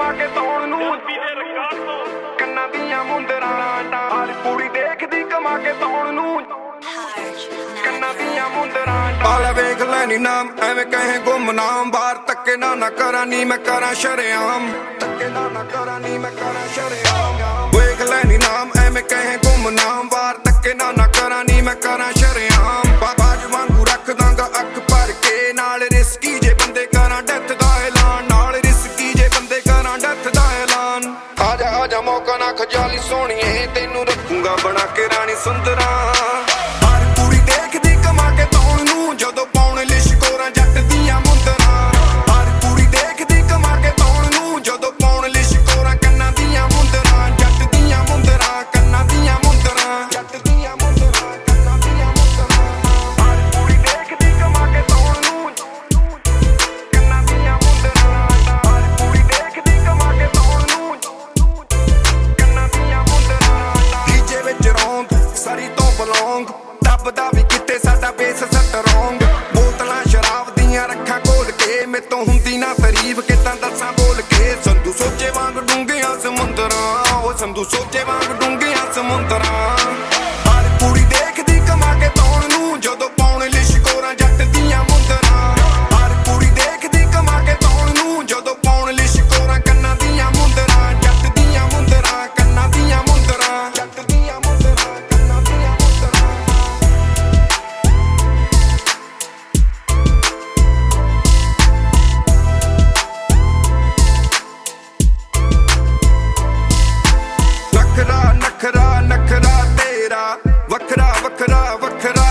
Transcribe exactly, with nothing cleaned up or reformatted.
ਕਮਾ ਕੇ ਤੌਣ ਨੂੰ ਕੰਨਾਂ ਦੀਆਂ ਮੁੰਦਰਾਂ ਹਰ ਕੁੜੀ ਦੇਖਦੀ ਕਮਾ ਕੇ ਤੌਣ ਨੂੰ ਕੰਨਾਂ ਦੀਆਂ ਮੁੰਦਰਾਂ ਆਲਾ ਵੇਖ ਲੈਣੀ ਨਾਮ ਐਵੇਂ ਕਹੇ ਗੁੰਮਨਾਮ ਬਾਹਰ ਧੱਕੇ ਨਾ ਨਾ ਕਰਾਂ ਨੀ ਮੈਂ ਕਰਾਂ ਸ਼ਰੇਆਮ ਧੱਕੇ ਨਾ ਨਾ ਕਰਾਂ ਨੀ ਮੈਂ ਕਰਾਂ ਸ਼ਰੇਆਮ ਵੇਖ ਲੈਣੀ ਨਾਮ ਐਵੇਂ ਕਹੇ ਗੁੰਮਨਾਮ ਬਾਹਰ ਧੱਕੇ ਨਾ ਨਾ ਕਰਾਂ ਨੀ ਮੈਂ ਕਰਾਂ ਸ਼ਰੇਆਮ ਬਾਜ ਵਾਂਗੂ ਰੱਖ ਦਾਂਗਾ ਅੱਖ ਭਰ ਕੇ ਨਾਲ ਰਿਸਕੀ ਜੇ ਬੰਦੇ ਕਰਾਂ ਡੈਥ ਦਾ ਐਲਾਨ ਨਾਲ ਰਿਸਕੀ ਜੇ ਬੰਦੇ ਕਰਾਂ ਡੈਥ ਦਾ ਐਲਾਨ ਆਜਾ ਆਜਾ ਮੌਕਾ ਨਾ ਖਜਾਲੀ ਸੋਹਣੀਏ ਤੈਨੂੰ ਰੱਖੂੰਗਾ ਬਣਾ ਕੇ ਰਾਣੀ ਸੁੰਦਰਾਂ ਹਰ ਕੁੜੀ ਦੇਖਦੀ ਕਮਾ ਕੇ ਤੌਣ ਨੂੰ ਜਦੋਂ ਪਾਉਣ ਲਿਸ਼ਕੋਰਾਂ ਜੱਟ ਦੀਆਂ ਮੁੰਦਰਾਂ ਹਰ ਕੁੜੀ ਦੇਖਦੀ ਕਮਾ ਕੇ ਤੌਣ ਨੂੰ ਜਦੋਂ ਪਾਉਣ ਲਿਸ਼ਕੋਰਾਂ ਕੰਨਾਂ ਦੀਆਂ ਮੁੰਦਰਾਂ ਜੱਟ ਦੀਆਂ ਮੁੰਦਰਾਂ ਕੰਨਾਂ ਦੀਆਂ ਮੁੰਦਰਾਂ ਜੱਟ ਦੀਆਂ ਮੁੰਦਰਾਂ ਕੰਨਾਂ ਦੀਆਂ ਮੁੰਦਰਾਂ ਹਰ ਕੁੜੀ ਦੇਖਦੀ ਕਮਾ ਕੇ ਤੌਣ ਨੂੰ ਕੰਨਾਂ ਦੀਆਂ ਮੁੰਦਰਾਂ ਹਰ ਕੁੜੀ ਦੇਖਦੀ ਕਮਾ ਕੇ ਤੌਣ ਨੂੰ ਕੰਨਾਂ ਦੀਆਂ ਮੁੰਦਰਾਂ ਡੀਜੇ ਵਿੱਚ ਰੌਂਗ ਸਰੀ ਤੋਂ ਬਲੌਂਗ ਦੱਬਦਾ ਵੀ ਕਿਤੇ ਸਾਡਾ ਬੇਸ ਸਟਰੋਂਗ ਬੋਤਲਾਂ ਸ਼ਰਾਬ ਦੀਆਂ ਰੱਖਾਂ ਖੋਲ ਕੇ ਮੈਥੋਂ ਹੁੰਦੀ ਨਾ ਤਾਰੀਫ ਕਿੱਦਾਂ ਦੱਸਾਂ ਬੋਲ ਕੇ ਸੰਧੂ ਸੋਚੇ ਵਾਂਗ ਡੂੰਘੀਆਂ ਸਮੁੰਦਰਾਂ ਉਹ ਸੰਧੂ ਸੋਚੇ ਵਾਂਗ ਡੂੰਘੀਆਂ ਸਮੁੰਦਰਾਂ ਹਰ ਕੁੜੀ ਦੇਖਦੀ ਕਮਾ ਕੇ ਤੌਣ ਨੂੰ ਜਦੋਂ ਪਾਉਣ ਲਿਸ਼ਕੋਰਾਂ ਜੱਟ ਦੀਆਂ ਮੁੰਦਰਾਂ ਹਰ ਕੁੜੀ ਦੇਖਦੀ ਕਮਾ ਕੇ ਤੌਣ ਨੂੰ ਜਦੋਂ ਪਾਉਣ ਲਿਸ਼ਕੋਰਾਂ ਕੰਨਾਂ ਦੀਆਂ ਮੁੰਦਰਾਂ ਜੱਟ ਦੀਆਂ ਮੁੰਦਰਾਂ ਕੰਨਾਂ ਦੀਆਂ ਮੁੰਦਰਾਂ ਜੱਟ ਦੀਆਂ ਮੁੰਦਰਾਂ ਕੰਨਾਂ ਦੀਆਂ ਮੁੰਦਰਾਂ ਨਖਰਾ ਨਖਰਾ ਨਖਰਾ ਤੇਰਾ ਵੱਖਰਾ ਵੱਖਰਾ ਵੱਖਰਾ